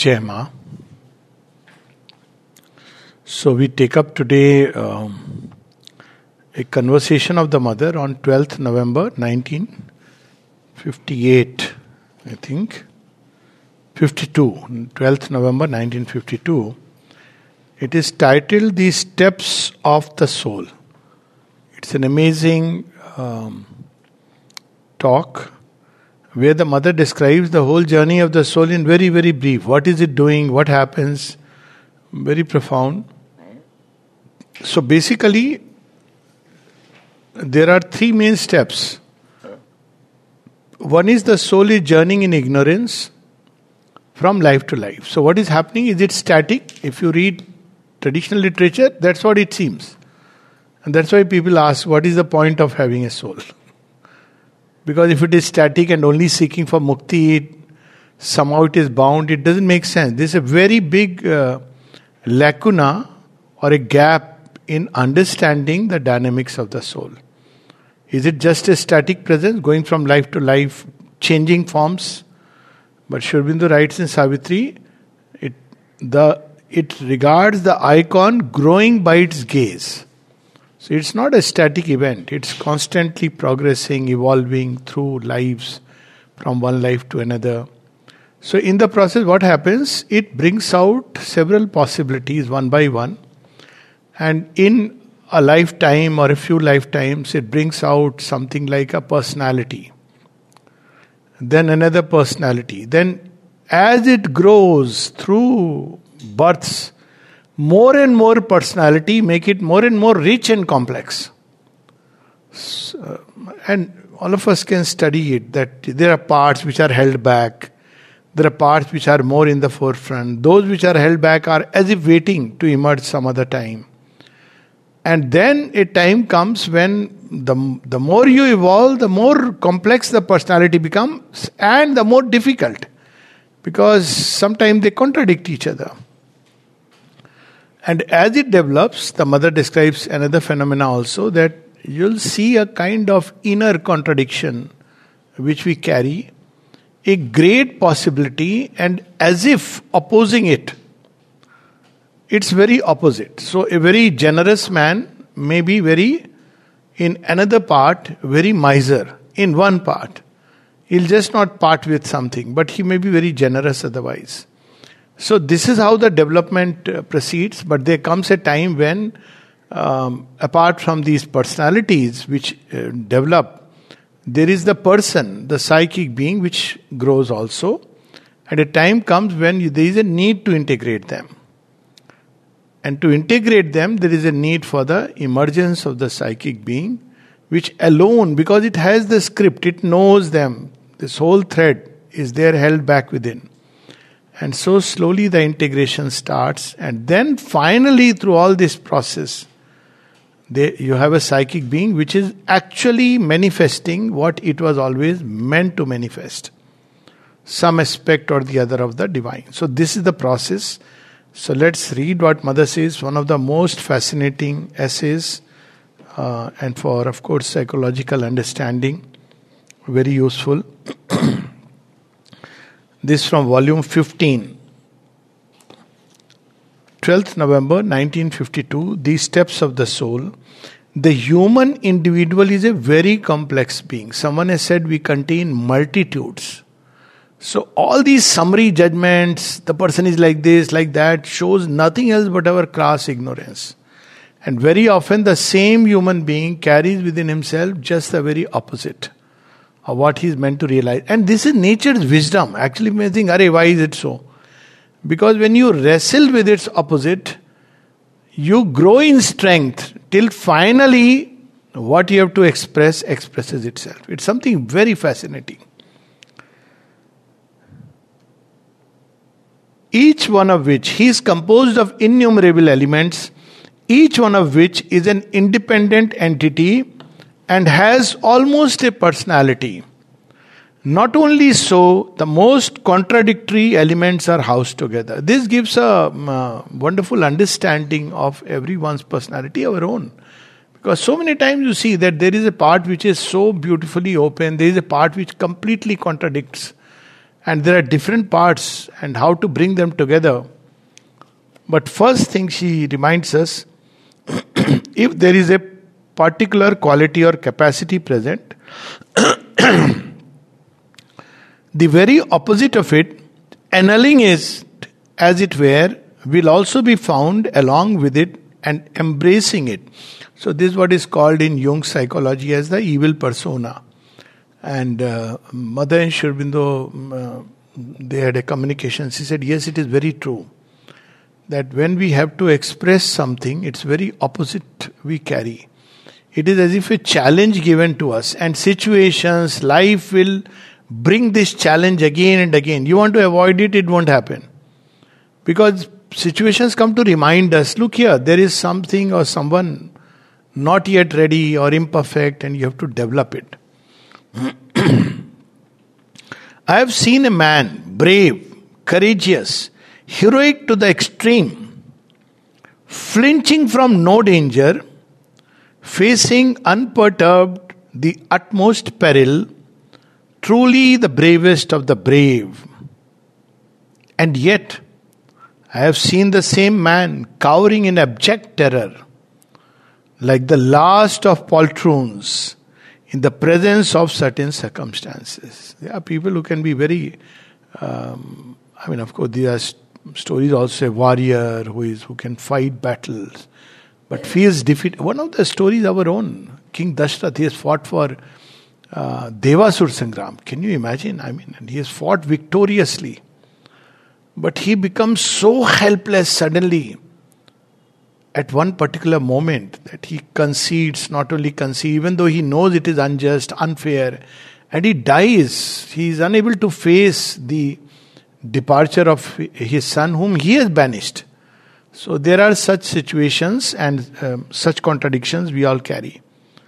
Jai Ma. So we take up today a conversation of the mother on 12th November 1958, I think. 52, 12th November 1952. It is titled The Steps of the Soul. It's an amazing talk where the mother describes the whole journey of the soul in very, very brief. What is it doing? What happens? Very profound. So basically, there are three main steps. One is the soul is journeying in ignorance from life to life. So what is happening? Is it static? If you read traditional literature, that's what it seems. And that's why people ask, what is the point of having a soul? Because if it is static and only seeking for mukti, somehow it is bound, it doesn't make sense. This is a very big lacuna or a gap in understanding the dynamics of the soul. Is it just a static presence going from life to life, changing forms? But Sri Aurobindo writes in Savitri, it regards the icon growing by its gaze. So it's not a static event. It's constantly progressing, evolving through lives, from one life to another. So in the process, what happens? It brings out several possibilities one by one. And in a lifetime or a few lifetimes, it brings out something like a personality. Then another personality. Then as it grows through births, more and more personality make it more and more rich and complex. And all of us can study it, that there are parts which are held back. There are parts which are more in the forefront. Those which are held back are as if waiting to emerge some other time. And then a time comes when the more you evolve, the more complex the personality becomes and the more difficult. Because sometimes they contradict each other. And as it develops, the mother describes another phenomena also, that you'll see a kind of inner contradiction which we carry, a great possibility, and as if opposing it. It's very opposite. So a very generous man may be in another part, very miser in one part. He'll just not part with something, but he may be very generous otherwise. So this is how the development proceeds, but there comes a time when, apart from these personalities which develop, there is the person, the psychic being, which grows also. And a time comes when there is a need to integrate them. And to integrate them, there is a need for the emergence of the psychic being, which alone, because it has the script, it knows them. This whole thread is there held back within. And so slowly the integration starts, and then finally through all this process, you have a psychic being which is actually manifesting what it was always meant to manifest. Some aspect or the other of the divine. So this is the process. So let's read what Mother says, one of the most fascinating essays, and for, of course, psychological understanding, very useful. This from volume 15, 12th November 1952, The Steps of the Soul. The human individual is a very complex being. Someone has said we contain multitudes. So all these summary judgments, the person is like this, like that, shows nothing else but our crass ignorance. And very often the same human being carries within himself just the very opposite of what he is meant to realize. And this is nature's wisdom. Actually, may think, why is it so? Because when you wrestle with its opposite, you grow in strength till finally what you have to express expresses itself. It's something very fascinating. Each one of which, he is composed of innumerable elements, each one of which is an independent entity and has almost a personality. Not only so, the most contradictory elements are housed together. This gives a wonderful understanding of everyone's personality, our own. Because so many times you see that there is a part which is so beautifully open, there is a part which completely contradicts. And there are different parts and how to bring them together. But first thing she reminds us, if there is a particular quality or capacity present, the very opposite of it, annulling it as it were, will also be found along with it and embracing it. So this is what is called in Jung's psychology as the evil persona. And Mother and Sri Aurobindo, they had a communication. She said, yes, it is very true that when we have to express something, it's very opposite we carry. It is as if a challenge given to us, and situations, life will bring this challenge again and again. You want to avoid it, it won't happen. Because situations come to remind us, look here, there is something or someone not yet ready or imperfect, and you have to develop it. I have seen a man, brave, courageous, heroic to the extreme, flinching from no danger, facing unperturbed the utmost peril, truly the bravest of the brave. And yet, I have seen the same man cowering in abject terror, like the last of poltroons, in the presence of certain circumstances. There are people who can be very, of course, there are stories also, a warrior who can fight battles, but feels defeat. One of the stories, our own, King Dashrath, he has fought for Devasur Sangram. Can you imagine? And he has fought victoriously. But he becomes so helpless suddenly at one particular moment that he even though he knows it is unjust, unfair, and he dies. He is unable to face the departure of his son whom he has banished. So there are such situations and such contradictions we all carry.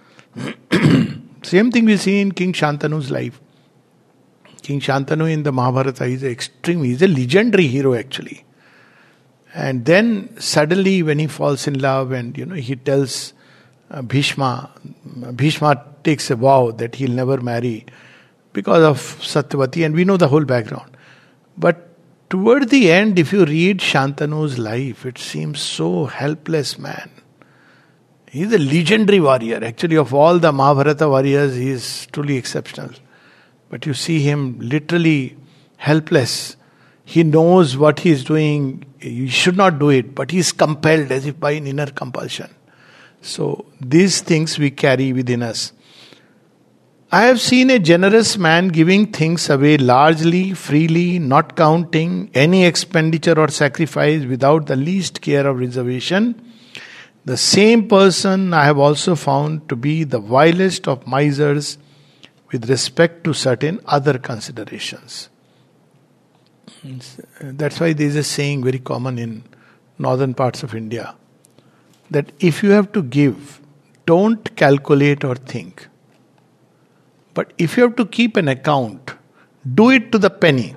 Same thing we see in King Shanthanu's life. King Shantanu in the Mahabharata is he's a legendary hero actually. And then suddenly when he falls in love and he tells Bhishma takes a vow that he'll never marry because of Satyavati, and we know the whole background. But toward the end, if you read Shantanu's life, it seems so helpless man. He's a legendary warrior. Actually, of all the Mahabharata warriors, he is truly exceptional. But you see him literally helpless. He knows what he is doing. He should not do it, but he is compelled as if by an inner compulsion. So these things we carry within us. I have seen a generous man giving things away largely, freely, not counting any expenditure or sacrifice without the least care or reservation. The same person I have also found to be the vilest of misers with respect to certain other considerations. That's why there is a saying very common in northern parts of India, that if you have to give, don't calculate or think. But if you have to keep an account, do it to the penny.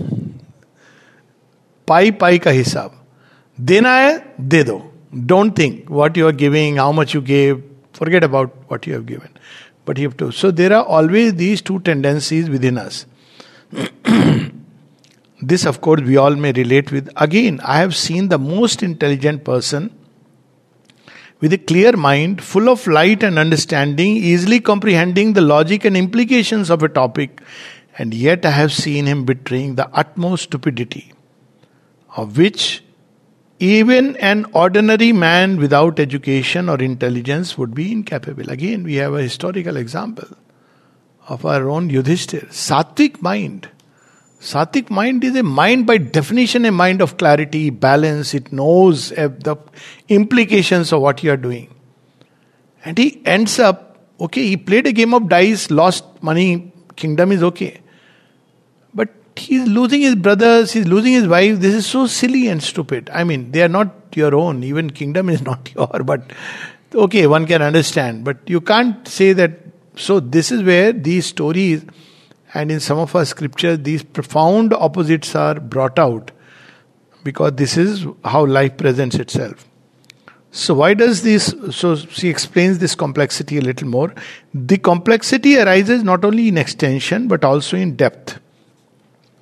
Pai ka hisab. Dena hai, de do. Don't think what you are giving, how much you gave. Forget about what you have given. But you have to. So there are always these two tendencies within us. This, of course, we all may relate with. Again, I have seen the most intelligent person with a clear mind, full of light and understanding, easily comprehending the logic and implications of a topic, and yet I have seen him betraying the utmost stupidity, of which even an ordinary man without education or intelligence would be incapable. Again, we have a historical example of our own Yudhishthir. Sattvic mind. Sattvic mind is a mind by definition, a mind of clarity, balance. It knows the implications of what you are doing. And he ends up, he played a game of dice, lost money, kingdom is okay. But he's losing his brothers, he's losing his wife. This is so silly and stupid. They are not your own. Even kingdom is not your, but one can understand. But you can't say that. So this is where these stories, and in some of our scriptures, these profound opposites are brought out, because this is how life presents itself. So why does this? So she explains this complexity a little more. The complexity arises not only in extension but also in depth.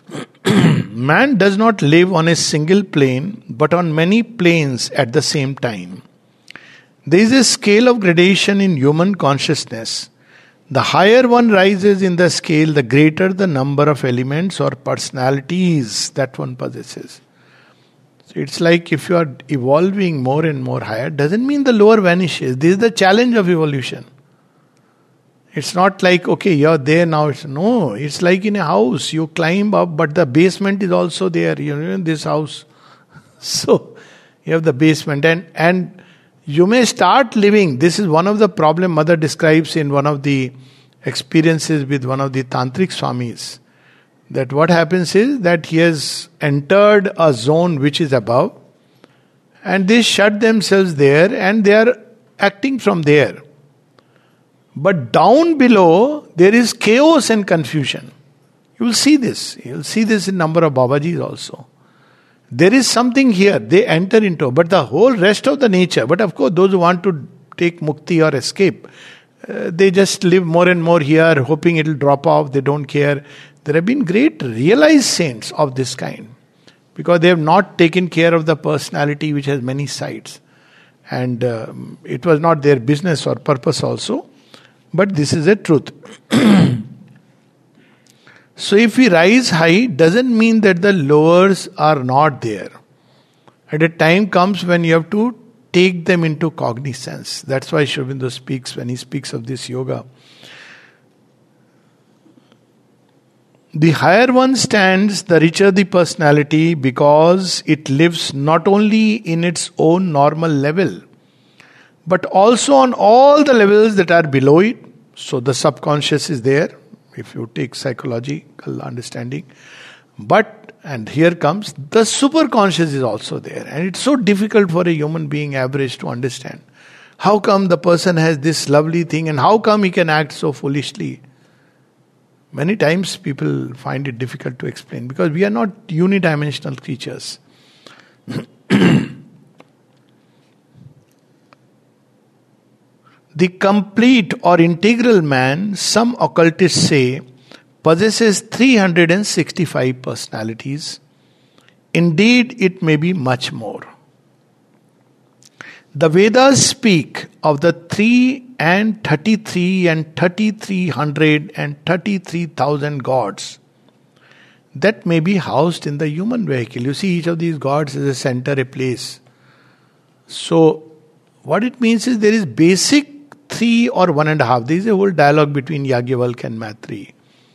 Man does not live on a single plane, but on many planes at the same time. There is a scale of gradation in human consciousness. The higher one rises in the scale, the greater the number of elements or personalities that one possesses. So it's like if you are evolving more and more higher, doesn't mean the lower vanishes. This is the challenge of evolution. It's not like, okay, you're there now. No, it's like in a house. You climb up, but the basement is also there. You know, in this house. So, you have the basement. And you may start living. This is one of the problem Mother describes in one of the experiences with one of the Tantric Swamis. That what happens is that he has entered a zone which is above. And they shut themselves there and they are acting from there. But down below, there is chaos and confusion. You will see this. You will see this in number of Babajis also. There is something here. They enter into, but the whole rest of the nature. But of course, those who want to take mukti or escape, they just live more and more here, hoping it will drop off. They don't care. There have been great realized saints of this kind. Because they have not taken care of the personality which has many sides. And it was not their business or purpose also. But this is a truth. So if we rise high, doesn't mean that the lowers are not there. At a time comes when you have to take them into cognizance. That's why Sri Aurobindo speaks, when he speaks of this yoga. The higher one stands, the richer the personality, because it lives not only in its own normal level, but also on all the levels that are below it. So the subconscious is there, if you take psychological understanding. But, and here comes, the superconscious is also there. And it's so difficult for a human being average to understand. How come the person has this lovely thing and how come he can act so foolishly? Many times people find it difficult to explain because we are not unidimensional creatures. The complete or integral man, some occultists say, possesses 365 personalities. Indeed, it may be much more. The Vedas speak of the 3 and 33 and 3300 and 33,000 gods that may be housed in the human vehicle. You see, each of these gods is a center, a place. So, what it means is there is basic 3 or 1.5. There is a whole dialogue between Yagyavalkya and Maitri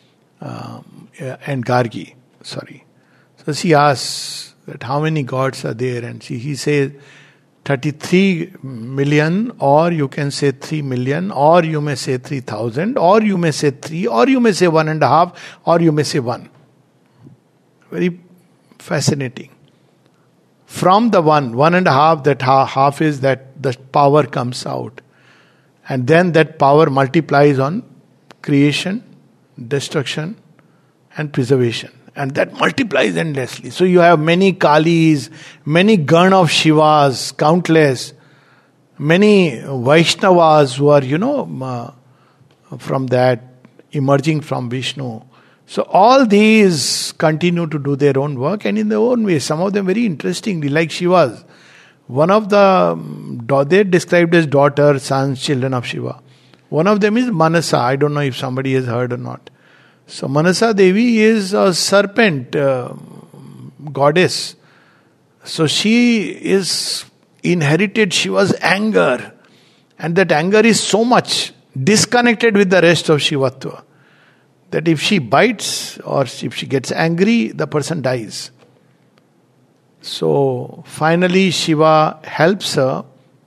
and Gargi. So she asks that how many gods are there, and he says 33 million, or you can say 3 million, or you may say 3,000, or you may say 3, or you may say 1.5, or you may say 1. Very fascinating. From the 1.5, that half is that the power comes out. And then that power multiplies on creation, destruction, and preservation. And that multiplies endlessly. So you have many Kalis, many Gan of Shivas, countless, many Vaishnavas who are, from that, emerging from Vishnu. So all these continue to do their own work and in their own way. Some of them very interestingly, like Shivas. One of they're described as daughters, sons, children of Shiva. One of them is Manasa. I don't know if somebody has heard or not. So Manasa Devi is a serpent goddess. So she is inherited Shiva's anger. And that anger is so much disconnected with the rest of Shivatva that if she bites or if she gets angry, the person dies. So finally Shiva helps her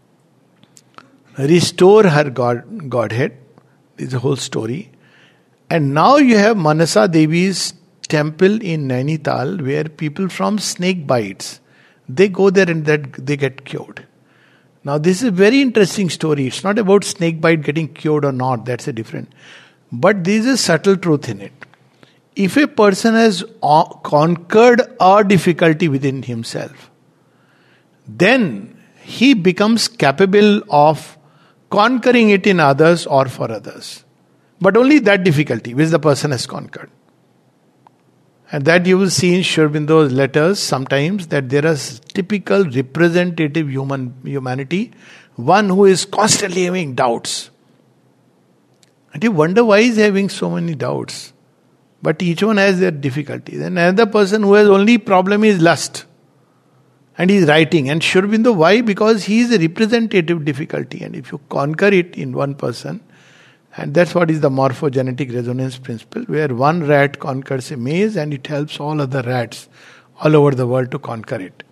restore her godhead. This is a whole story. And now you have Manasa Devi's temple in Nainital where people from snake bites, they go there and they get cured. Now this is a very interesting story. It's not about snake bite getting cured or not. That's a different. But there is a subtle truth in it. If a person has conquered a difficulty within himself, then he becomes capable of conquering it in others or for others. But only that difficulty which the person has conquered. And that you will see in Sri Aurobindo's letters sometimes, that there is typical representative humanity, one who is constantly having doubts. And you wonder why he's having so many doubts. But each one has their difficulties. And another person who has only problem is lust. And he's writing. And Sri Aurobindo, why? Because he is a representative difficulty. And if you conquer it in one person, and that's what is the morphogenetic resonance principle, where one rat conquers a maze and it helps all other rats all over the world to conquer it.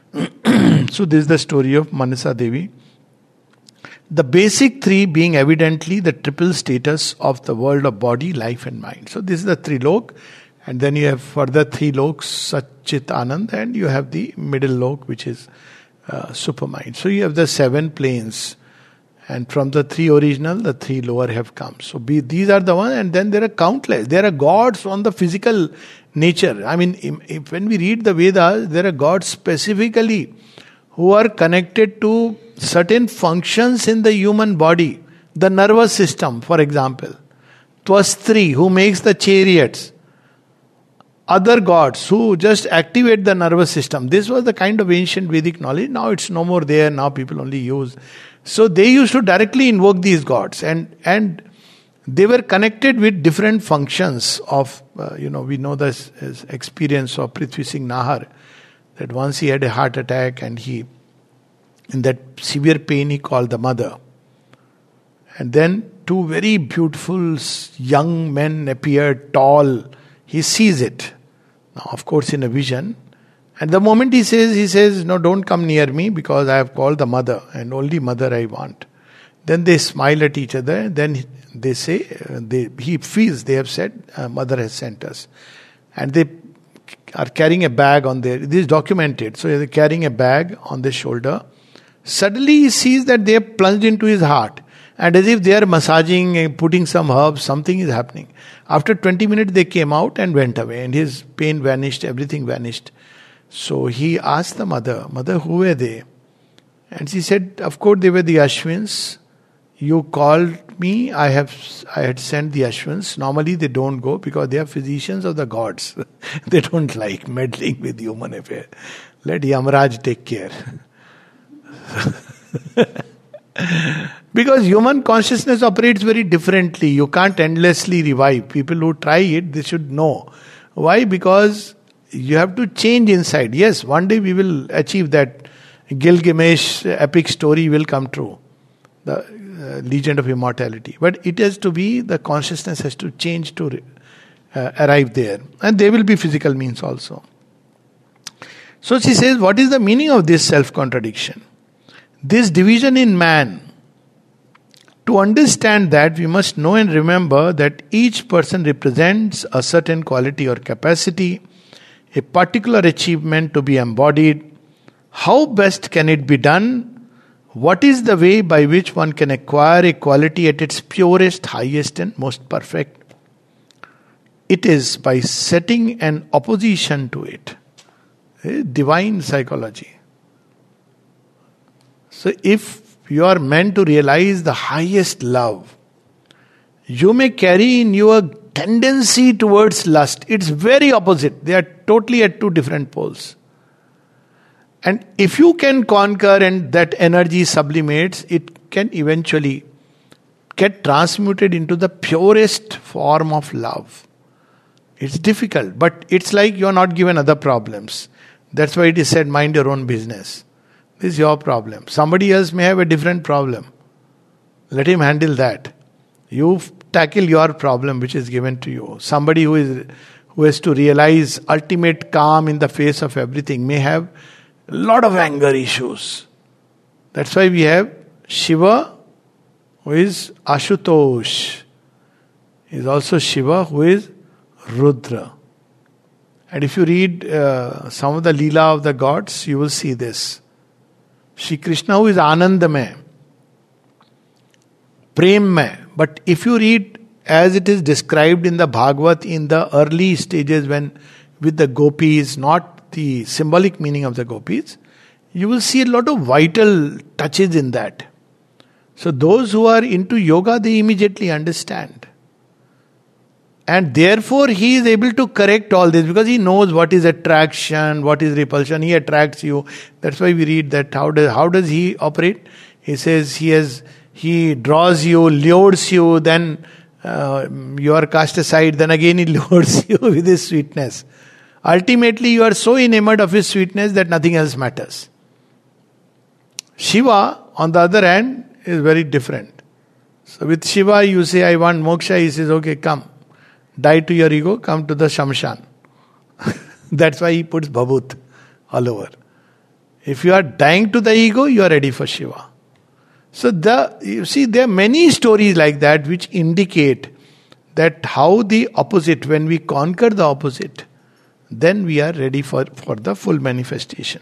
So this is the story of Manasa Devi. The basic three being evidently the triple status of the world of body, life and mind. So this is the Trilok. And then you have further three loks, Satchit Anand, and you have the middle lok, which is Supermind. So you have the 7 planes. And from the 3 original, the 3 lower have come. So these are the ones, and then there are countless. There are gods on the physical nature. I mean, when we read the Vedas, there are gods specifically who are connected to certain functions in the human body. The nervous system, for example. Twastri, who makes the chariots. Other gods who just activate the nervous system. This was the kind of ancient Vedic knowledge. Now it's no more there. Now people only use. So they used to directly invoke these gods, and they were connected with different functions of, we know this experience of Prithvi Singh Nahar, that once he had a heart attack and in that severe pain he called the mother. And then 2 very beautiful young men appeared, tall. He sees it. Now, of course, in a vision. And the moment he says, no, don't come near me because I have called the mother and only mother I want. Then they smile at each other. Then they say, he feels they have said, mother has sent us. And they are carrying a bag on this is documented. So they're carrying a bag on their shoulder. Suddenly he sees that they have plunged into his heart. And as if they are massaging and putting some herbs, something is happening. After 20 minutes they came out and went away. And his pain vanished, everything vanished. So he asked the mother, who were they? And she said, of course they were the Ashwins. You called me, I had sent the Ashwins. Normally they don't go because they are physicians of the gods. They don't like meddling with human affairs. Let Yamaraj take care. Because human consciousness operates very differently. You can't endlessly revive. People who try it, they should know. Why? Because you have to change inside. Yes, one day we will achieve that. Gilgamesh epic story will come true. The legend of immortality. But it has to be, the consciousness has to change to arrive there. And there will be physical means also. So she says, what is the meaning of this self-contradiction? This division in man. To understand that, we must know and remember that each person represents a certain quality or capacity, a particular achievement to be embodied. How best can it be done? What is the way by which one can acquire a quality at its purest, highest and most perfect? It is by setting an opposition to it. Divine psychology. So if you are meant to realize the highest love, you may carry in you a tendency towards lust. It's very opposite. They are totally at 2 different poles. And if you can conquer and that energy sublimates, it can eventually get transmuted into the purest form of love. It's difficult, but it's like you're not given other problems. That's why it is said, mind your own business. This is your problem. Somebody else may have a different problem. Let him handle that. You tackle your problem which is given to you. Somebody who has to realize ultimate calm in the face of everything may have a lot of anger issues. That's why we have Shiva, who is Ashutosh. He is also Shiva, who is Rudra. And if you read some of the Leela of the gods, you will see this. Shri Krishna, who is Anandamay, Premmay. But if you read as it is described in the Bhagavad in the early stages when with the gopis, not the symbolic meaning of the gopis, you will see a lot of vital touches in that. So those who are into yoga, they immediately understand. And therefore he is able to correct all this because he knows what is attraction, what is repulsion. He attracts you. That's why we read that how does he operate? He says he draws you, lures you, then you are cast aside, then again he lures you with his sweetness. Ultimately you are so enamored of his sweetness that nothing else matters. Shiva, on the other hand, is very different. So with Shiva you say, I want moksha. He says, okay, come. Die to your ego, come to the Shamshan. That's why he puts Bhabut all over. If you are dying to the ego, you are ready for Shiva. So you see, there are many stories like that which indicate that how the opposite, when we conquer the opposite, then we are ready for the full manifestation.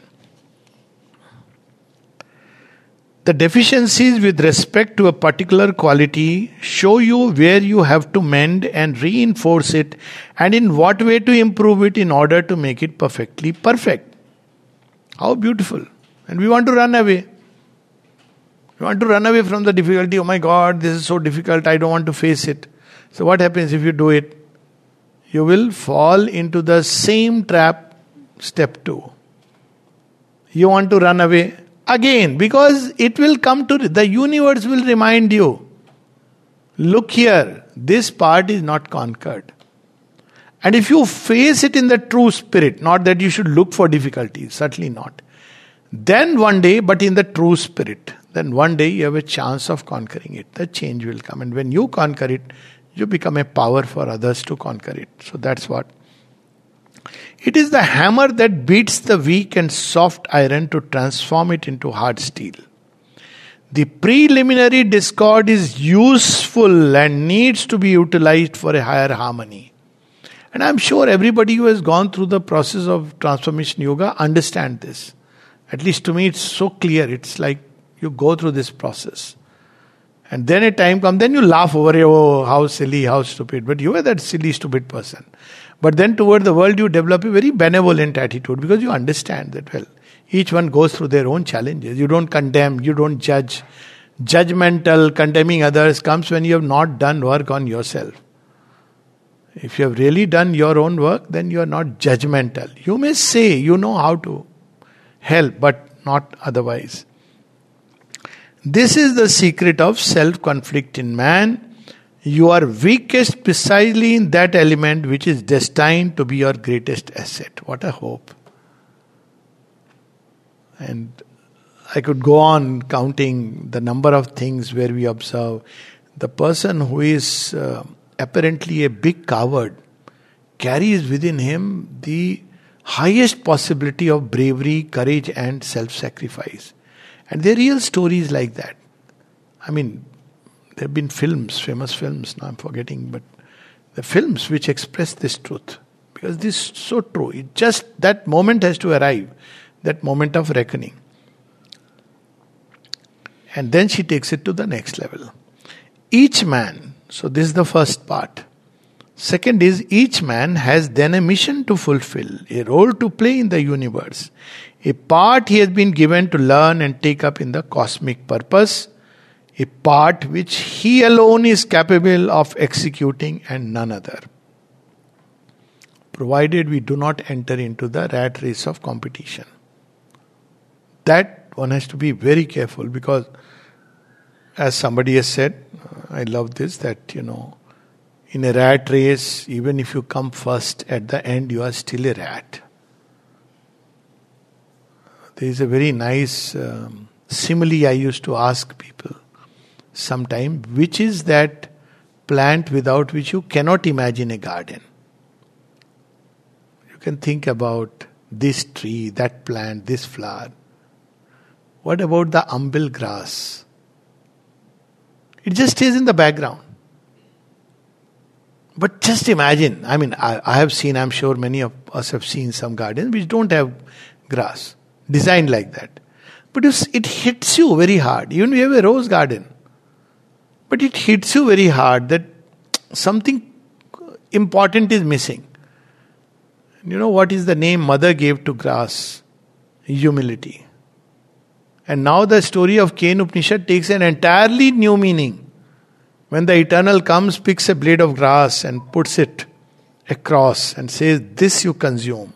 The deficiencies with respect to a particular quality show you where you have to mend and reinforce it, and in what way to improve it in order to make it perfectly perfect. How beautiful. And we want to run away. We want to run away from the difficulty. Oh my God, this is so difficult, I don't want to face it. So what happens if you do it? You will fall into the same trap, step 2. You want to run away again, because it will come to, the universe will remind you, look here, this part is not conquered. And if you face it in the true spirit, not that you should look for difficulties, certainly not. Then one day, but in the true spirit, then one day you have a chance of conquering it. The change will come. And when you conquer it, you become a power for others to conquer it. So that's what. It is the hammer that beats the weak and soft iron to transform it into hard steel. The preliminary discord is useful and needs to be utilized for a higher harmony. And I'm sure everybody who has gone through the process of transformation yoga understand this. At least to me it's so clear. It's like you go through this process. And then a time comes, then you laugh over it, oh, how silly, how stupid. But you are that silly, stupid person. But then toward the world you develop a very benevolent attitude because you understand that, well, each one goes through their own challenges. You don't condemn, you don't judge. Judgmental, condemning others comes when you have not done work on yourself. If you have really done your own work, then you are not judgmental. You may say you know how to help, but not otherwise. This is the secret of self-conflict in man. You are weakest precisely in that element which is destined to be your greatest asset. What a hope. And I could go on counting the number of things where we observe the person who is apparently a big coward carries within him the highest possibility of bravery, courage and self-sacrifice. And there are real stories like that. I mean, there have been films, famous films, now I'm forgetting, but the films which express this truth. Because this is so true. It just, that moment has to arrive, that moment of reckoning. And then she takes it to the next level. Each man, so this is the first part. Second is, each man has then a mission to fulfill, a role to play in the universe, a part he has been given to learn and take up in the cosmic purpose, a part which he alone is capable of executing and none other. Provided we do not enter into the rat race of competition. That one has to be very careful because, as somebody has said, I love this, that in a rat race, even if you come first, at the end you are still a rat. There is a very nice simile I used to ask people sometime, which is that plant without which you cannot imagine a garden. You can think about this tree, that plant, this flower. What about the umbel grass? It just stays in the background. But just imagine, I mean, I have seen, I'm sure many of us have seen some gardens which don't have grass, designed like that. But it hits you very hard. Even we have a rose garden. But it hits you very hard that something important is missing. You know what is the name mother gave to grass? Humility. And now the story of Ken Upanishad takes an entirely new meaning. When the eternal comes, picks a blade of grass and puts it across and says, this you consume.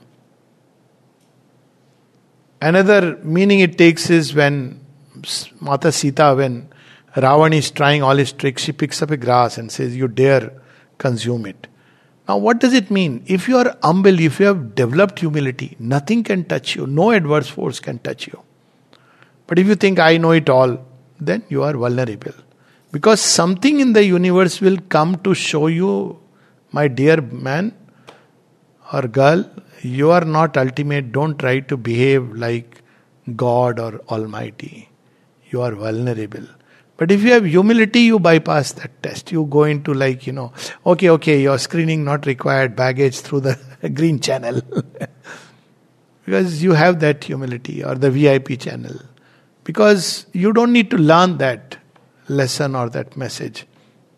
Another meaning it takes is when Mata Sita, when Ravan is trying all his tricks, she picks up a grass and says, you dare consume it. Now what does it mean? If you are humble, if you have developed humility, nothing can touch you. No adverse force can touch you. But if you think, I know it all, then you are vulnerable. Because something in the universe will come to show you, my dear man or girl, you are not ultimate. Don't try to behave like God or Almighty. You are vulnerable. But if you have humility, you bypass that test. You go into okay, your screening not required, baggage through the green channel. Because you have that humility, or the VIP channel. Because you don't need to learn that lesson or that message.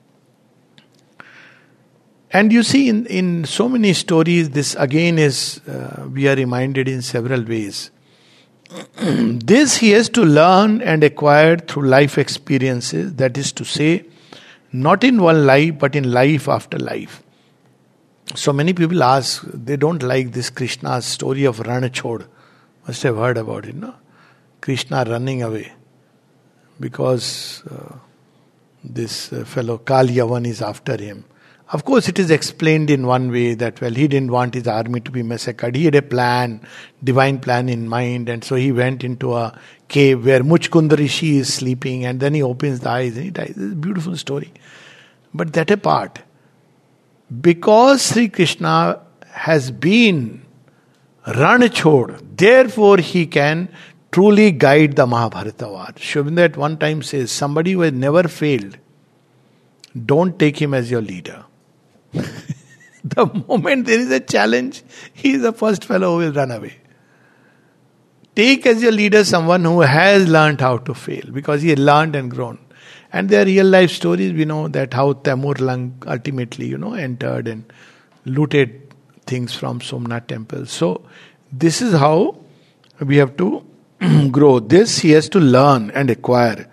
And you see in so many stories, this again is, we are reminded in several ways. This he has to learn and acquire through life experiences, that is to say, not in one life, but in life after life. So many people ask, they don't like this Krishna's story of Ranachod. Must have heard about it, no? Krishna running away because this fellow Kal Yavan is after him. Of course, it is explained in one way that, he didn't want his army to be massacred. He had a plan, divine plan in mind, and so he went into a cave where Muchkund Rishi is sleeping, and then he opens the eyes and he dies. It's a beautiful story. But that apart, because Sri Krishna has been Ranachod, therefore he can truly guide the Mahabharata war. Sri Aurobindo at one time says, somebody who has never failed, don't take him as your leader. The moment there is a challenge, he is the first fellow who will run away. Take as your leader someone who has learned how to fail, because he has learned and grown. And there are real life stories. We know that how Taimur Lang ultimately, entered and looted things from Somnath temple. So this is how we have to grow. This he has to learn and acquire,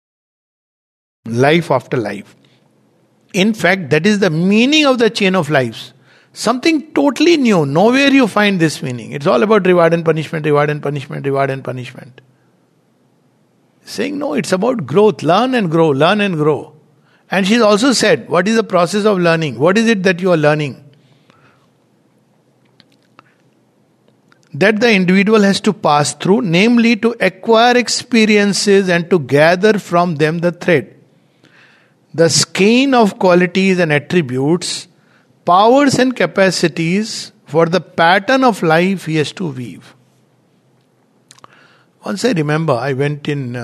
life after life. In fact, that is the meaning of the chain of lives. Something totally new. Nowhere you find this meaning. It's all about reward and punishment, reward and punishment, reward and punishment. Saying no, it's about growth. Learn and grow, learn and grow. And she's also said, what is the process of learning? What is it that you are learning? That the individual has to pass through, namely to acquire experiences and to gather from them the thread, the skein of qualities and attributes, powers and capacities for the pattern of life he has to weave. Once I remember, I went in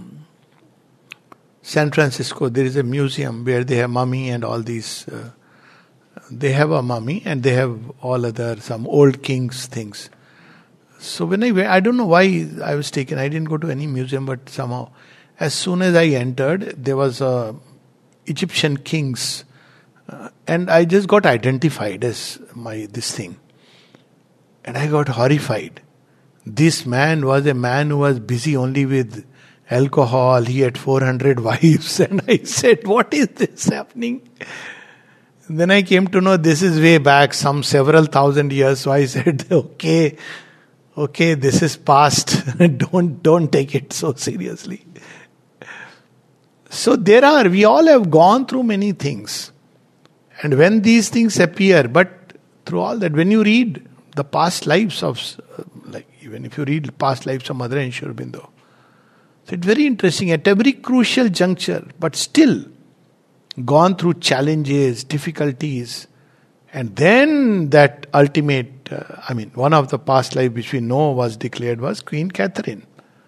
San Francisco. There is a museum where they have mummy and all these. They have a mummy and they have all other, some old kings things. So when I went, I don't know why I was taken. I didn't go to any museum, but somehow, as soon as I entered, there was a Egyptian kings, and I just got identified as this thing, and I got horrified. This man was a man who was busy only with alcohol. He had 400 wives, and I said, "What is this happening?" And then I came to know this is way back, some several thousand years. So I said, "Okay, this is past. don't take it so seriously." So we all have gone through many things. And when these things appear, but through all that, when you read the past lives of, even if you read past lives of Mother and Sri Aurobindo, so it's very interesting, at every crucial juncture, but still gone through challenges, difficulties, and then that ultimate, one of the past life which we know was declared was Queen Catherine.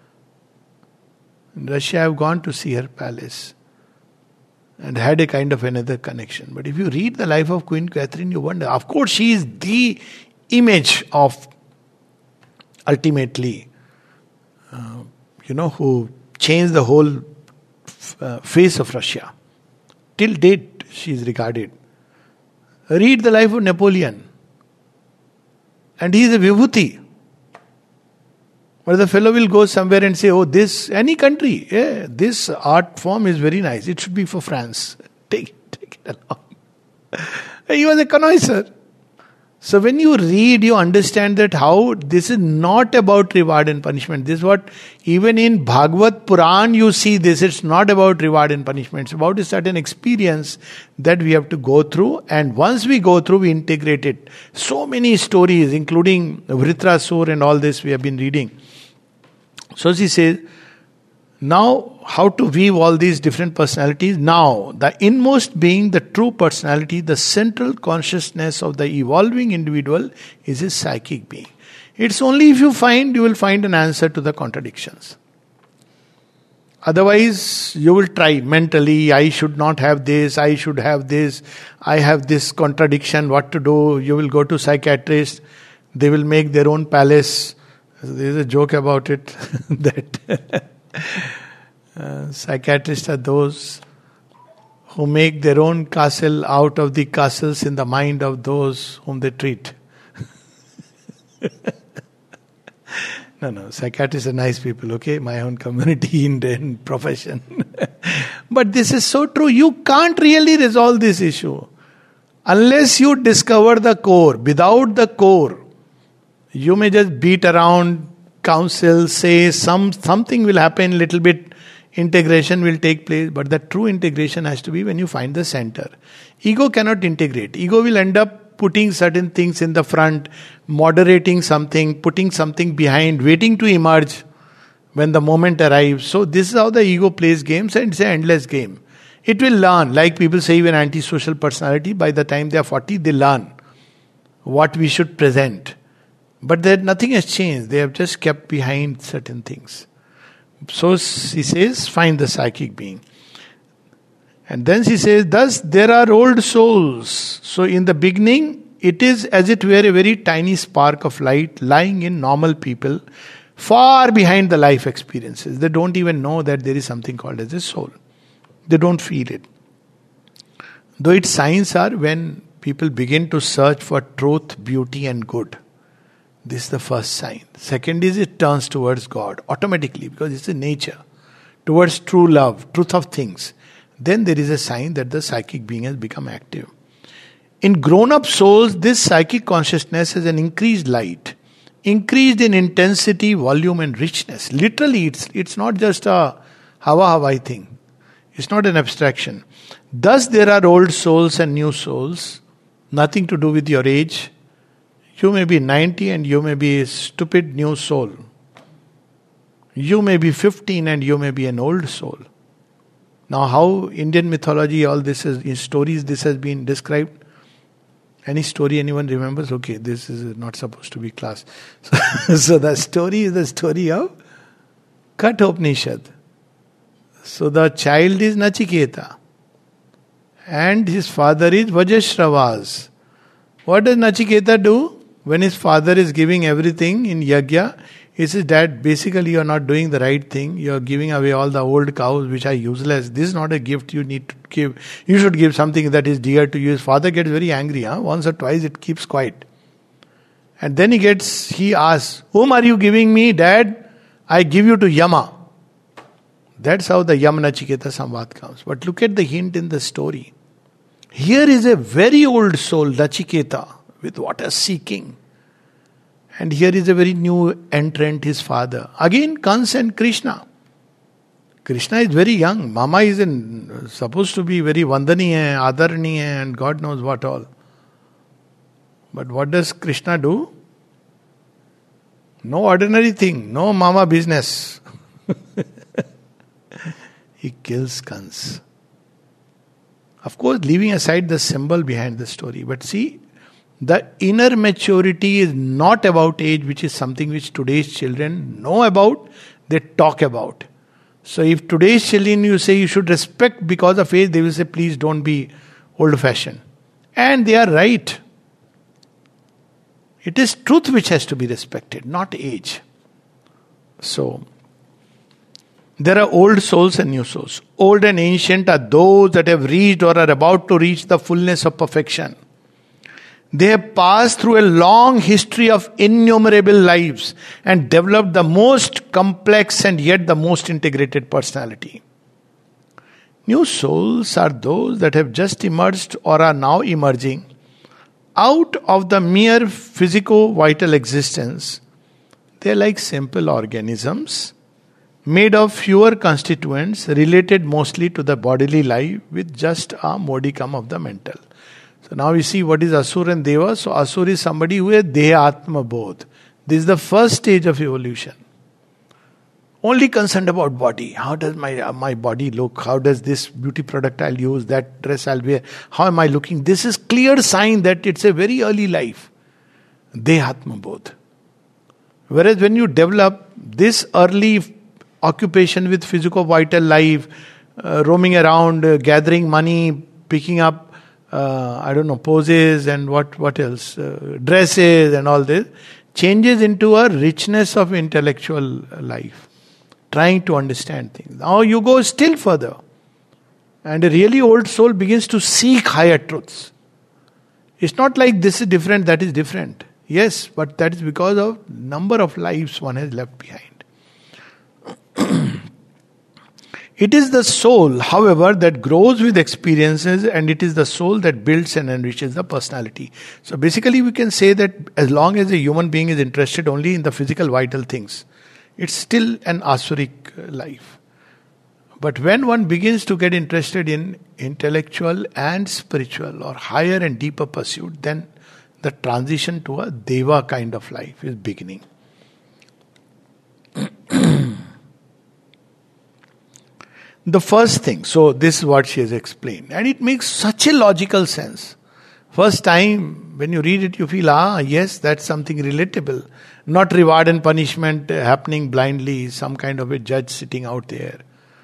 In Russia, I have gone to see her palace and had a kind of another connection. But if you read the life of Queen Catherine, you wonder. Of course, she is the image of ultimately, who changed the whole face of Russia. Till date, she is regarded. Read the life of Napoleon, and he is a vibhuti. But the fellow will go somewhere and say, any country, this art form is very nice. It should be for France. it along. He was a connoisseur. So when you read, you understand that how this is not about reward and punishment. This is what, even in Bhagavad Puran, you see this. It's not about reward and punishment. It's about a certain experience that we have to go through. And once we go through, we integrate it. So many stories, including Vritrasur and all this we have been reading. So she says, now, how to weave all these different personalities? Now, the inmost being, the true personality, the central consciousness of the evolving individual is his psychic being. It's only if you will find an answer to the contradictions. Otherwise, you will try mentally, I should not have this, I should have this, I have this contradiction, what to do? You will go to psychiatrists, they will make their own palace. There is a joke about it that psychiatrists are those who make their own castle out of the castles in the mind of those whom they treat. No, psychiatrists are nice people, okay? My own community in profession. But this is so true. You can't really resolve this issue unless you discover the core. Without the core, you may just beat around, counsel, say something will happen, little bit integration will take place, but the true integration has to be when you find the center. Ego cannot integrate. Ego will end up putting certain things in the front, moderating something, putting something behind, waiting to emerge when the moment arrives. So this is how the ego plays games, and it's an endless game. It will learn, like people say, even antisocial personality, by the time they are 40, they learn what we should present. But nothing has changed. They have just kept behind certain things. So she says, find the psychic being. And then she says, thus there are old souls. So in the beginning, it is as it were a very tiny spark of light lying in normal people, far behind the life experiences. They don't even know that there is something called as a soul. They don't feel it. Though its signs are when people begin to search for truth, beauty and good. This is the first sign. Second is it turns towards God automatically, because it's a nature. Towards true love, truth of things. Then there is a sign that the psychic being has become active. In grown-up souls, this psychic consciousness has an increased light. Increased in intensity, volume and richness. Literally, it's not just a hawa thing. It's not an abstraction. Thus there are old souls and new souls. Nothing to do with your age. You may be 90 and you may be a stupid new soul. You may be 15 and you may be an old soul. Now how Indian mythology, all this is, in stories this has been described. Any story anyone remembers? Okay, this is not supposed to be class. So the story is the story of Kathopanishad. So the child is Nachiketa. And his father is Vajashravas. What does Nachiketa do? When his father is giving everything in yajna, he says, Dad, basically you are not doing the right thing. You are giving away all the old cows which are useless. This is not a gift you need to give. You should give something that is dear to you. His father gets very angry. Once or twice it keeps quiet. And then he asks, whom are you giving me, Dad? I give you to Yama. That's how the Yama Nachiketa Samvad comes. But look at the hint in the story. Here is a very old soul, Nachiketa, with water seeking. And here is a very new entrant, his father. Again, Kans and Krishna. Krishna is very young. Mama is supposed to be very Vandaniya, Adaraniya, and God knows what all. But what does Krishna do? No ordinary thing. No mama business. He kills Kans. Of course, leaving aside the symbol behind the story. But see, the inner maturity is not about age, which is something which today's children know about, they talk about. So if today's children you say you should respect because of age, they will say please don't be old-fashioned. And they are right. It is truth which has to be respected, not age. So, there are old souls and new souls. Old and ancient are those that have reached or are about to reach the fullness of perfection. They have passed through a long history of innumerable lives and developed the most complex and yet the most integrated personality. New souls are those that have just emerged or are now emerging out of the mere physico-vital existence. They are like simple organisms made of fewer constituents related mostly to the bodily life with just a modicum of the mental. So now we see what is Asur and Deva. So Asur is somebody who has Deha Atma Bodh. This is the first stage of evolution. Only concerned about body. How does my body look? How does this beauty product I'll use, that dress I'll wear? How am I looking? This is clear sign that it's a very early life. Dehatma Bodh. Whereas when you develop this early occupation with physico-vital life, roaming around, gathering money, picking up, poses and what else? Dresses and all this, changes into a richness of intellectual life. Trying to understand things. Now you go still further. And a really old soul begins to seek higher truths. It's not like this is different, that is different. Yes, but that is because of number of lives one has left behind. It is the soul, however, that grows with experiences, and it is the soul that builds and enriches the personality. So basically we can say that as long as a human being is interested only in the physical vital things, it's still an asuric life. But when one begins to get interested in intellectual and spiritual or higher and deeper pursuit, then the transition to a Deva kind of life is beginning. The first thing, so this is what she has explained, and it makes such a logical sense. First time when you read it, you feel, yes, that's something relatable. Not reward and punishment happening blindly, some kind of a judge sitting out there.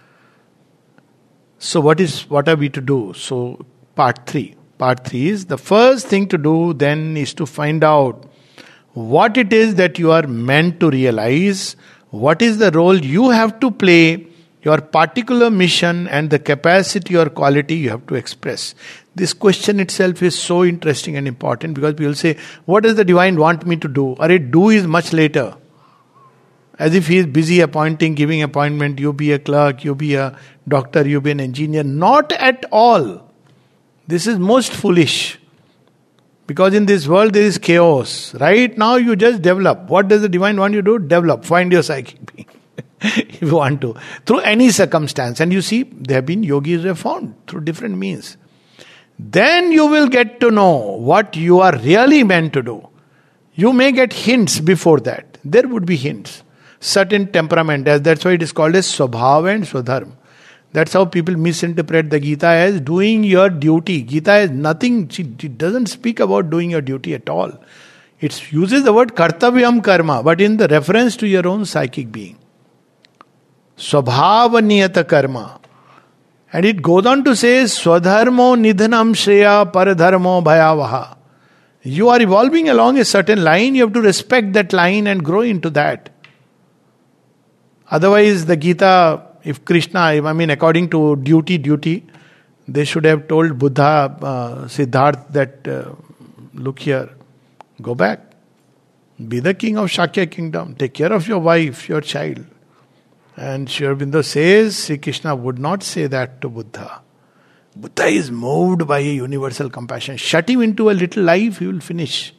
So what are we to do? So part 3. Part 3 is the first thing to do then is to find out what it is that you are meant to realize, what is the role you have to play, your particular mission and the capacity or quality you have to express. This question itself is so interesting and important because people say, what does the divine want me to do? Or do is much later. As if he is busy appointing, giving appointment, you be a clerk, you be a doctor, you be an engineer. Not at all. This is most foolish. Because in this world there is chaos. Right now you just develop. What does the divine want you to do? Develop. Find your psychic being. If you want to. Through any circumstance. And you see, there have been yogis who have found through different means. Then you will get to know what you are really meant to do. You may get hints before that. There would be hints. Certain temperament. That's why it is called as Swabhav and Swadharma. That's how people misinterpret the Gita as doing your duty. Gita is nothing, she doesn't speak about doing your duty at all. It uses the word kartavyam karma, but in the reference to your own psychic being. Swabhava niyata karma. And it goes on to say, Swadharmo nidhanam shreya paradharmo bhayavaha. You are evolving along a certain line, you have to respect that line and grow into that. Otherwise, the Gita, if Krishna, according to duty, they should have told Buddha, Siddhartha that, look here, go back. Be the king of Shakya kingdom. Take care of your wife, your child. And Sri Aurobindo says, Sri Krishna would not say that to Buddha. Buddha is moved by a universal compassion. Shut him into a little life, he will finish.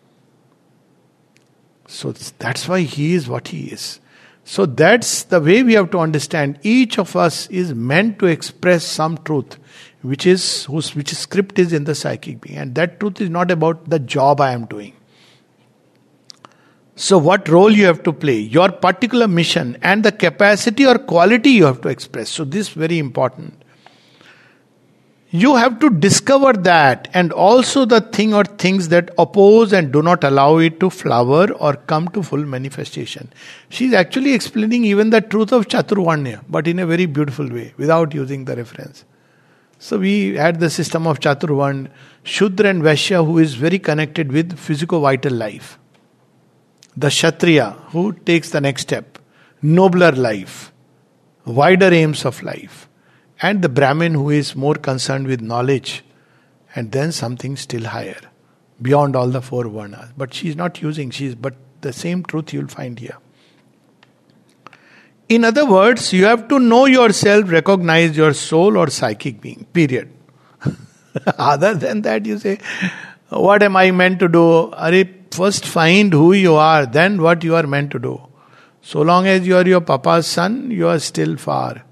So that's why he is what he is. So that's the way we have to understand. Each of us is meant to express some truth, which script is in the psychic being. And that truth is not about the job I am doing. So what role you have to play, your particular mission and the capacity or quality you have to express. So this is very important. You have to discover that and also the thing or things that oppose and do not allow it to flower or come to full manifestation. She is actually explaining even the truth of Chaturvanya, but in a very beautiful way, without using the reference. So we had the system of Chaturvanya, Shudra and Vaishya, who is very connected with physico-vital life. The Kshatriya, who takes the next step, nobler life, wider aims of life. And the Brahmin, who is more concerned with knowledge, and then something still higher, beyond all the 4 varnas. But she is not using, but the same truth you will find here. In other words, you have to know yourself, recognize your soul or psychic being, period. Other than that, you say, what am I meant to do? First find who you are, then what you are meant to do. So long as you are your papa's son, you are still far.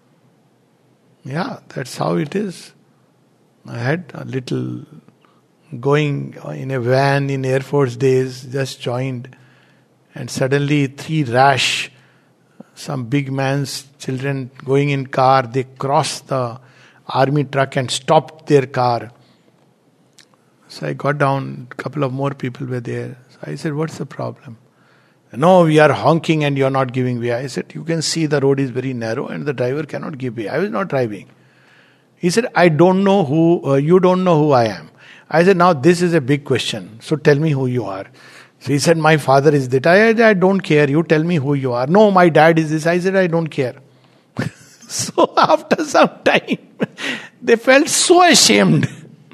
Yeah, that's how it is. I had a little going in a van in Air Force days, just joined, and suddenly three rash, some big man's children going in car, they crossed the army truck and stopped their car. So I got down, a couple of more people were there. So I said, what's the problem? No, we are honking and you are not giving way. I said, you can see the road is very narrow and the driver cannot give way. I was not driving. He said, I don't know who, you don't know who I am. I said, now this is a big question. So tell me who you are. So he said, my father is that. I don't care. You tell me who you are. No, my dad is this. I said, I don't care. So after some time, they felt so ashamed.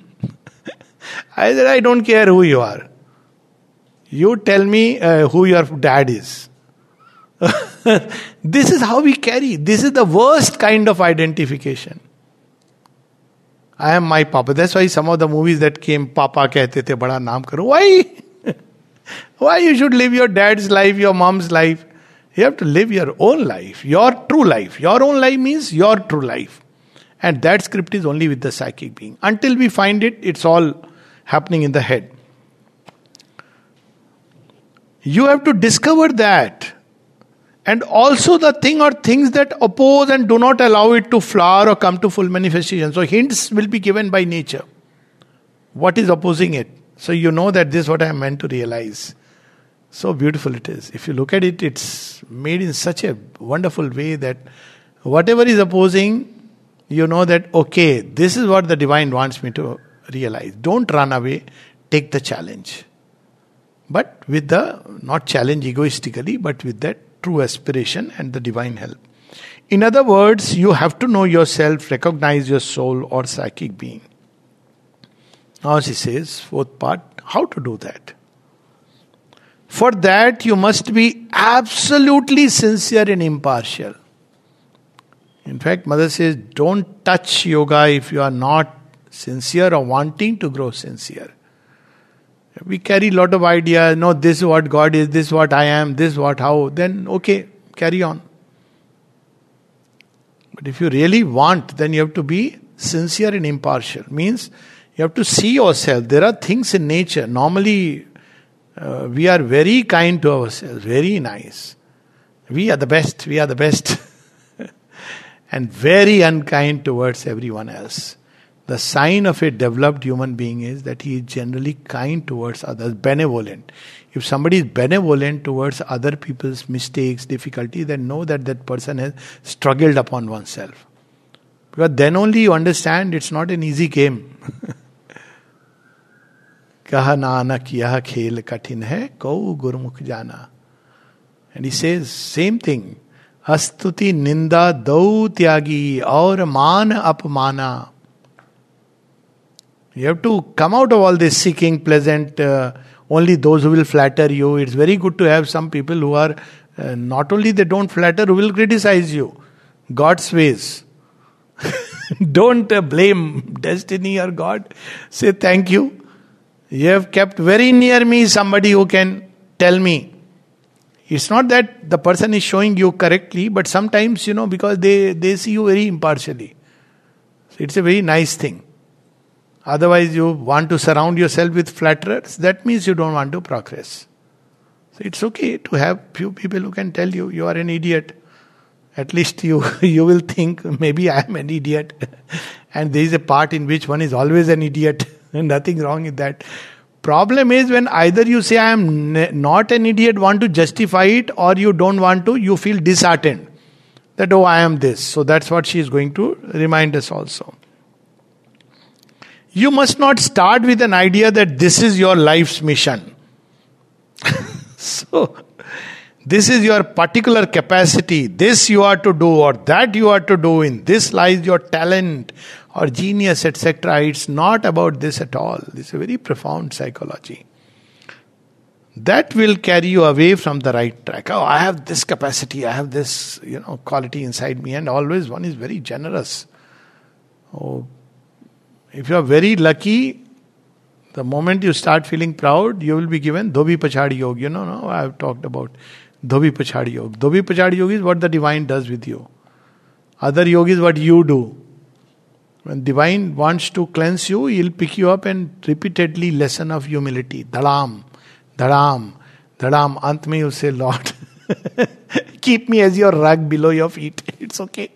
I said, I don't care who you are. You tell me who your dad is. This is how we carry. This is the worst kind of identification. I am my papa. That's why some of the movies that came, Papa कहते थे, बड़ा नाम करो. Why? Why you should live your dad's life, your mom's life? You have to live your own life, your true life. Your own life means your true life. And that script is only with the psychic being. Until we find it, it's all happening in the head. You have to discover that. And also the thing or things that oppose and do not allow it to flower or come to full manifestation. So hints will be given by nature. What is opposing it? So you know that this is what I am meant to realize. So beautiful it is. If you look at it, it's made in such a wonderful way that whatever is opposing, you know that, okay, this is what the divine wants me to realize. Don't run away. Take the challenge. But with the, not challenge egoistically, but with that true aspiration and the divine help. In other words, you have to know yourself, recognize your soul or psychic being. Now she says, fourth part, how to do that? For that you must be absolutely sincere and impartial. In fact, Mother says, don't touch yoga if you are not sincere or wanting to grow sincere. We carry a lot of ideas, no, this is what God is, this is what I am, this is what how, then okay, carry on. But if you really want, then you have to be sincere and impartial. Means you have to see yourself. There are things in nature. Normally, we are very kind to ourselves, very nice. We are the best, we are the best. And very unkind towards everyone else. The sign of a developed human being is that he is generally kind towards others, benevolent. If somebody is benevolent towards other people's mistakes, difficulty, then know that that person has struggled upon oneself. Because then only you understand it's not an easy game. Kaha nanak yah khel kathin hai, kau gurmukh jana. And he says, same thing. Astuti ninda dau tyagi aur maan apmana. You have to come out of all this seeking pleasant, only those who will flatter you. It's very good to have some people who are, not only they don't flatter, who will criticize you. God's ways. Don't blame destiny or God. Say thank you. You have kept very near me somebody who can tell me. It's not that the person is showing you correctly, but sometimes, because they see you very impartially. So it's a very nice thing. Otherwise, you want to surround yourself with flatterers. That means you don't want to progress. So it's okay to have few people who can tell you, you are an idiot. At least you will think, maybe I am an idiot. And there is a part in which one is always an idiot. And nothing wrong with that. Problem is when either you say I am not an idiot, want to justify it, or you don't want to, you feel disheartened. That, oh, I am this. So that's what she is going to remind us also. You must not start with an idea that this is your life's mission. So, this is your particular capacity. This you are to do or that you are to do. In this lies your talent or genius, etc. It's not about this at all. This is a very profound psychology. that will carry you away from the right track. Oh, I have this capacity, I have this, quality inside me, and always one is very generous. Oh, if you are very lucky, the moment you start feeling proud, you will be given Dhobi Pachadi Yoga. No, I have talked about Dhobi Pachadi Yoga. Dhobi Pachadi Yoga is what the divine does with you. Other yoga is what you do. When divine wants to cleanse you, he'll pick you up and repeatedly lesson of humility. Dhadam, dhadam, dhadam. Ant mein you say, Lord, keep me as your rug below your feet. It's okay.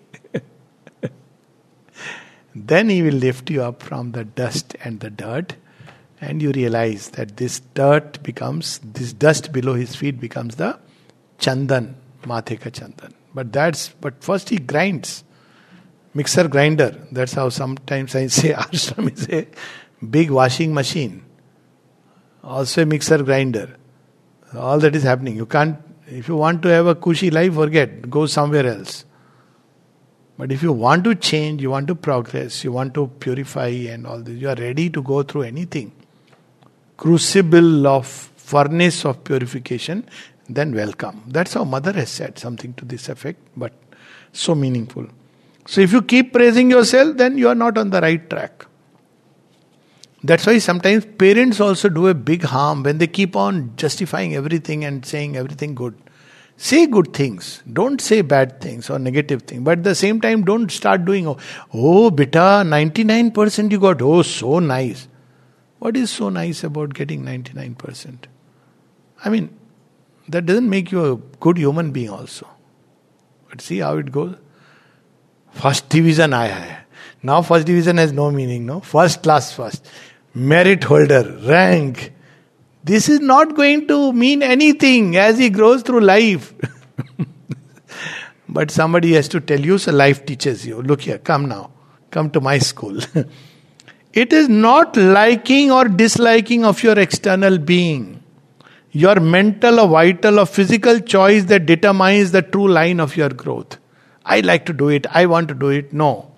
Then he will lift you up from the dust and the dirt, and you realize that this dust below his feet becomes the chandan, mathe ka chandan. But first he grinds. Mixer grinder. That's how sometimes I say ashram is a big washing machine. Also a mixer grinder. All that is happening. You can't, if you want to have a cushy life, forget, go somewhere else. But if you want to change, you want to progress, you want to purify and all this, you are ready to go through anything. Crucible of furnace of purification, then welcome. That's how Mother has said something to this effect, but so meaningful. So if you keep praising yourself, then you are not on the right track. That's why sometimes parents also do a big harm when they keep on justifying everything and saying everything good. Say good things. Don't say bad things or negative things. But at the same time, don't start doing, oh, beta, 99% you got. Oh, so nice. What is so nice about getting 99%? I mean, that doesn't make you a good human being also. But see how it goes. First division aaya hai. Now first division has no meaning, no? First class first. Merit holder, rank. This is not going to mean anything as he grows through life. But somebody has to tell you, so life teaches you. Look here, come now. Come to my school. It is not liking or disliking of your external being, your mental or vital or physical choice that determines the true line of your growth. I like to do it, I want to do it. No.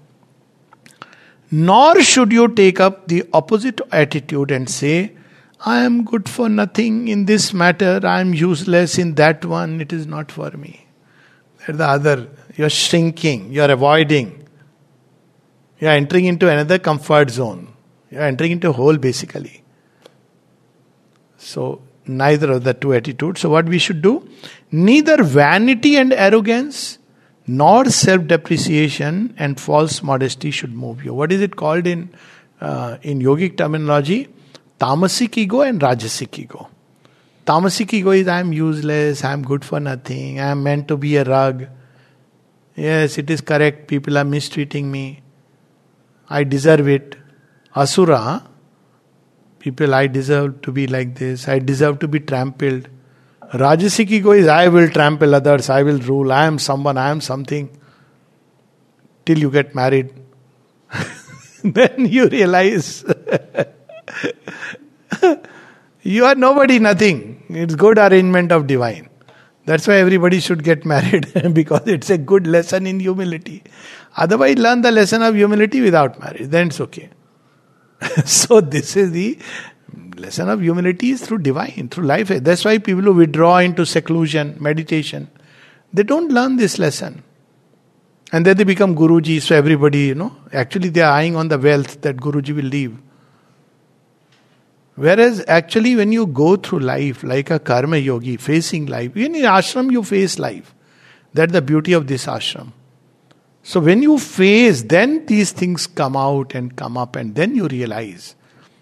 Nor should you take up the opposite attitude and say, I am good for nothing in this matter, I am useless in that one, it is not for me. That's the other. You are shrinking, you are avoiding. You are entering into another comfort zone. You are entering into a hole basically. So, neither of the two attitudes. So what we should do? Neither vanity and arrogance, nor self-depreciation and false modesty should move you. What is it called in yogic terminology? Tamasic ego and Rajasic ego. Tamasic ego is I am useless, I am good for nothing, I am meant to be a rug. Yes, it is correct, people are mistreating me. I deserve it. Asura, people, I deserve to be like this, I deserve to be trampled. Rajasic ego is I will trample others, I will rule, I am someone, I am something. Till you get married. Then you realize you are nobody, nothing. It's good arrangement of divine. That's why everybody should get married, because it's a good lesson in humility. Otherwise, learn the lesson of humility without marriage, then it's okay. So this is the lesson of humility is through divine, through life. That's why people who withdraw into seclusion, meditation, they don't learn this lesson. And then they become Guruji, so everybody, actually they are eyeing on the wealth that Guruji will leave. Whereas actually when you go through life like a karma yogi, facing life, even in ashram you face life. That's the beauty of this ashram. So when you face, then these things come out and come up, and then you realize.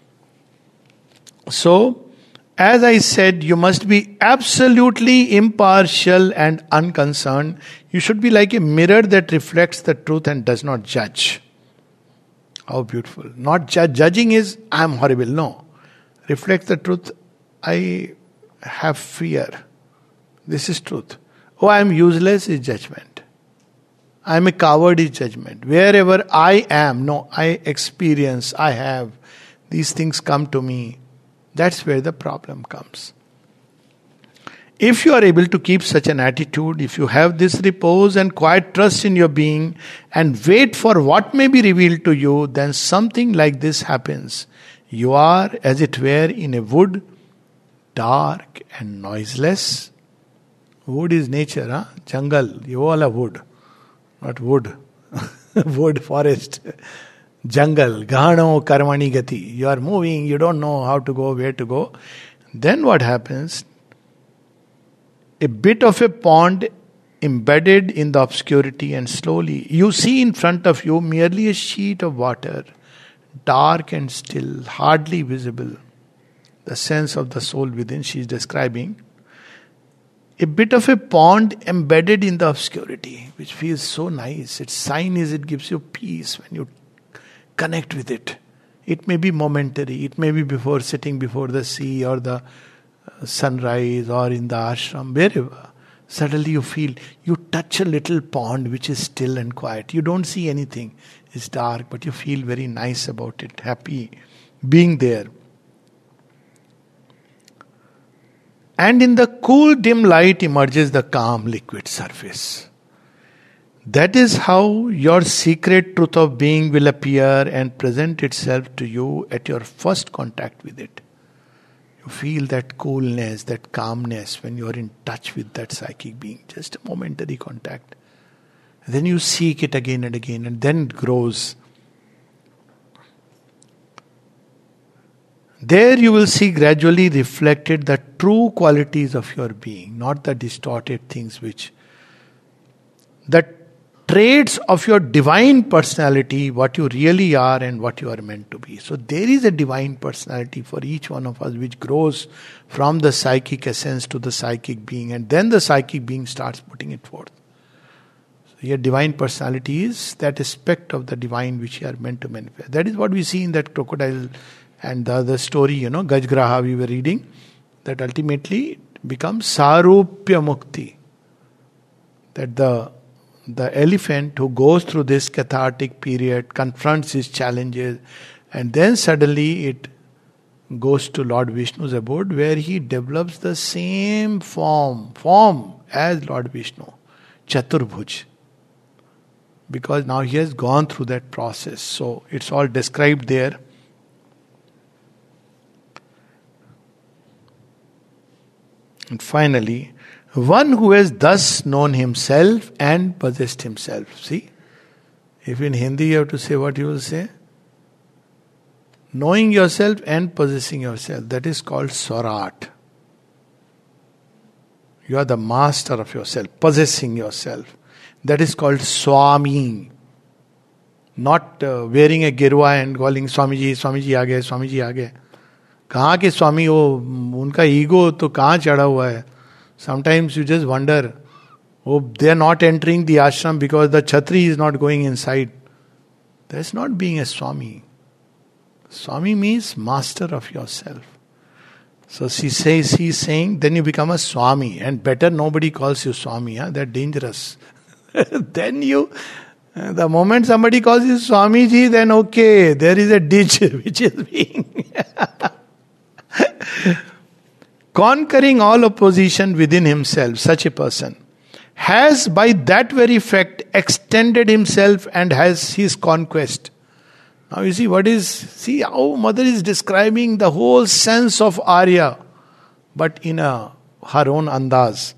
So, as I said, you must be absolutely impartial and unconcerned. You should be like a mirror that reflects the truth and does not judge. How beautiful. Not judging is, I am horrible. No. Reflect the truth. I have fear. This is truth. Oh, I am useless is judgment. I am a coward is judgment. Wherever I am, no, I experience, I have. These things come to me. That's where the problem comes. If you are able to keep such an attitude, if you have this repose and quiet trust in your being and wait for what may be revealed to you, then something like this happens. You are, as it were, in a wood, dark and noiseless. Wood is nature, huh? Jungle, you all are wood. Not wood. Wood, forest. Jungle, Gahano Karmani Gati. You are moving, you don't know how to go, where to go. Then what happens? A bit of a pond embedded in the obscurity, and slowly you see in front of you merely a sheet of water, dark and still, hardly visible. The sense of the soul within, she is describing. A bit of a pond embedded in the obscurity, which feels so nice. Its sign is it gives you peace when you connect with it. It may be momentary, it may be before sitting before the sea or the sunrise or in the ashram, wherever. Suddenly you feel, you touch a little pond which is still and quiet. You don't see anything. It's dark, but you feel very nice about it, happy being there. And in the cool dim light emerges the calm liquid surface. That is how your secret truth of being will appear and present itself to you at your first contact with it. You feel that coolness, that calmness when you are in touch with that psychic being. Just a momentary contact. Then you seek it again and again, and then it grows. There you will see gradually reflected the true qualities of your being, not the distorted things the traits of your divine personality, what you really are and what you are meant to be. So there is a divine personality for each one of us which grows from the psychic essence to the psychic being, and then the psychic being starts putting it forth. So your divine personality is that aspect of the divine which you are meant to manifest. That is what we see in that crocodile and the other story, Gajgraha we were reading, that ultimately it becomes Sarupya Mukti. That the elephant who goes through this cathartic period, confronts his challenges, and then suddenly it goes to Lord Vishnu's abode where he develops the same form as Lord Vishnu, Chaturbhuj. Because now he has gone through that process. So it's all described there. And finally, one who has thus known himself and possessed himself. See? If in Hindi you have to say what you will say? Knowing yourself and possessing yourself. That is called Swarat. You are the master of yourself, possessing yourself. That is called Swami. Not wearing a girwa and calling Swamiji, Swamiji aa gaye, Swamiji aa gaye. कहाँ के स्वामी हो, उनका ego तो कहाँ चढ़ा हुआ है. Sometimes you just wonder, they are not entering the ashram because the Chhatri is not going inside. That's not being a Swami. Swami means master of yourself. So he's saying, then you become a Swami, and better nobody calls you Swami, they're dangerous. Then the moment somebody calls you Swamiji, then okay, there is a ditch which is being conquering all opposition within himself. Such a person has by that very fact extended himself and has his conquest. Now you see how Mother is describing the whole sense of Arya, but in her own andaz.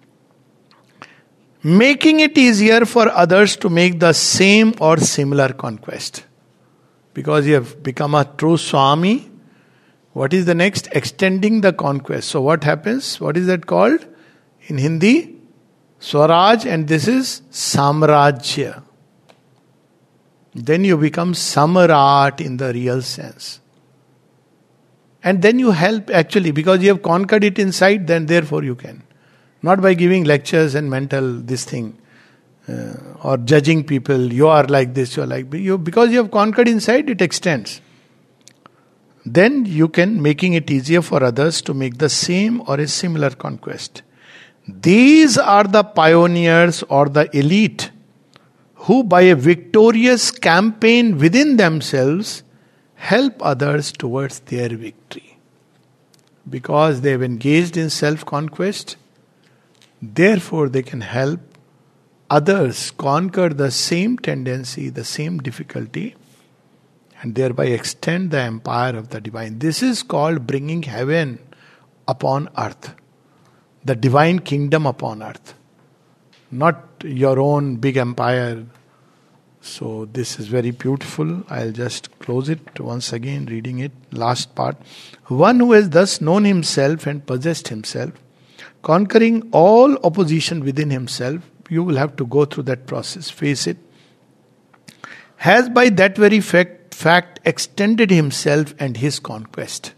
Making it easier for others to make the same or similar conquest. Because you have become a true Swami, what is the next? Extending the conquest. So what happens? What is that called? In Hindi, Swaraj, and this is Samrajya. Then you become Samrat in the real sense. And then you help actually, because you have conquered it inside, then therefore you can. Not by giving lectures and mental this thing. Or judging people, you are like this, you are like this. Because you have conquered inside, it extends. Then you can, making it easier for others to make the same or a similar conquest. These are the pioneers or the elite who by a victorious campaign within themselves help others towards their victory. Because they have engaged in self-conquest, therefore they can help others conquer the same tendency, the same difficulty, and thereby extend the empire of the divine. This is called bringing heaven upon earth, the divine kingdom upon earth, not your own big empire. So this is very beautiful. I'll just close it once again, reading it. Last part. One who has thus known himself and possessed himself, conquering all opposition within himself, you will have to go through that process, face it, has by that very fact extended himself and his conquest,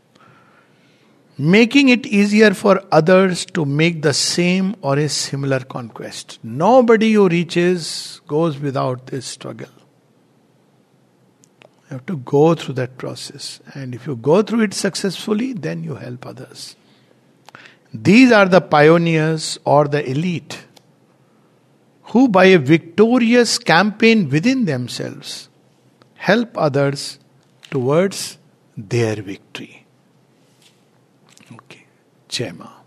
making it easier for others to make the same or a similar conquest. Nobody who reaches goes without this struggle. You have to go through that process. And if you go through it successfully, then you help others. These are the pioneers or the elite who, by a victorious campaign within themselves, help others towards their victory. Okay. Jai Ma.